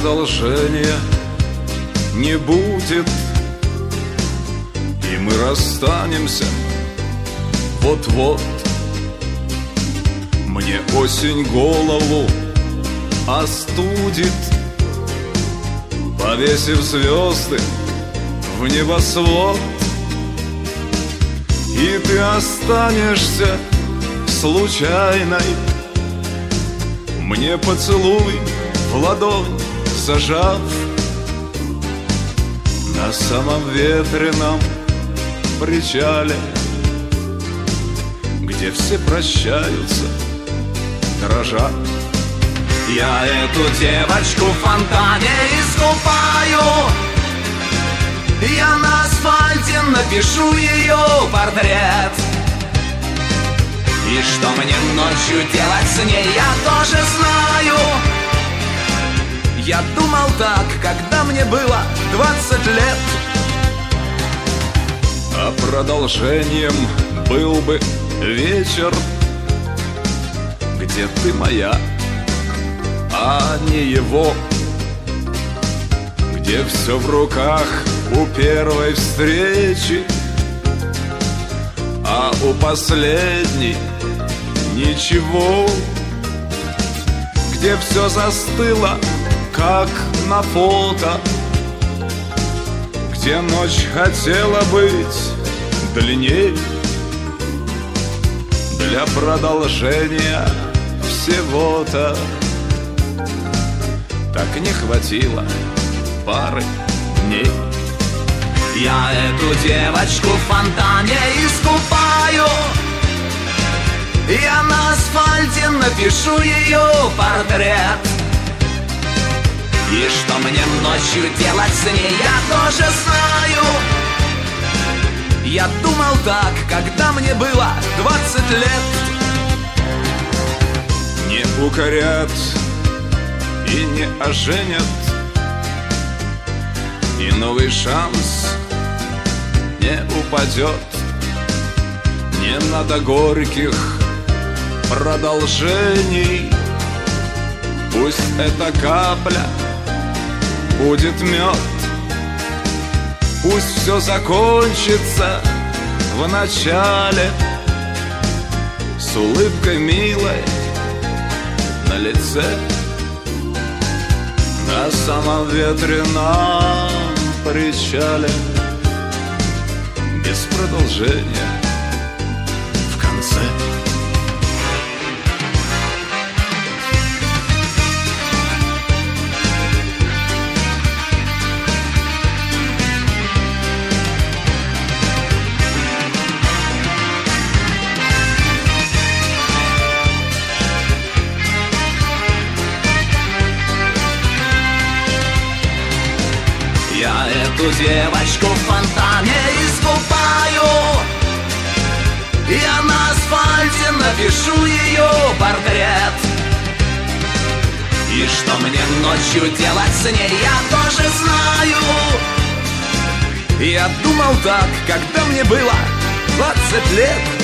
продолжения не будет, и мы расстанемся вот-вот. Мне осень голову остудит, повесив звезды в небосвод. И ты останешься случайной, мне поцелуй в ладонь зажав. На самом ветреном причале, где все прощаются, дрожа. Я эту девочку в фонтане искупаю, я на асфальте напишу ее портрет. И что мне ночью делать с ней, я тоже знаю. Я думал так, когда мне было 20 лет. А продолжением был бы вечер, где ты моя, а не его, где все в руках у первой встречи, а у последней ничего, где все застыло, как на фото, где ночь хотела быть длинней. Для продолжения всего-то так не хватило пары дней. Я эту девочку в фонтане искупаю, я на асфальте напишу ее портрет. И что мне ночью делать с ней, я тоже знаю. Я думал так, когда мне было 20 лет. Не укорят и не оженят, и новый шанс не упадет. Не надо горьких продолжений, пусть эта капля будет мед. Пусть все закончится в начале с улыбкой милой на лице. На самом ветреном причале, без продолжения в конце. Я эту девочку в фонтане искупаю, я на асфальте напишу ее портрет. И что мне ночью делать с ней, я тоже знаю. Я думал так, когда мне было 20 лет.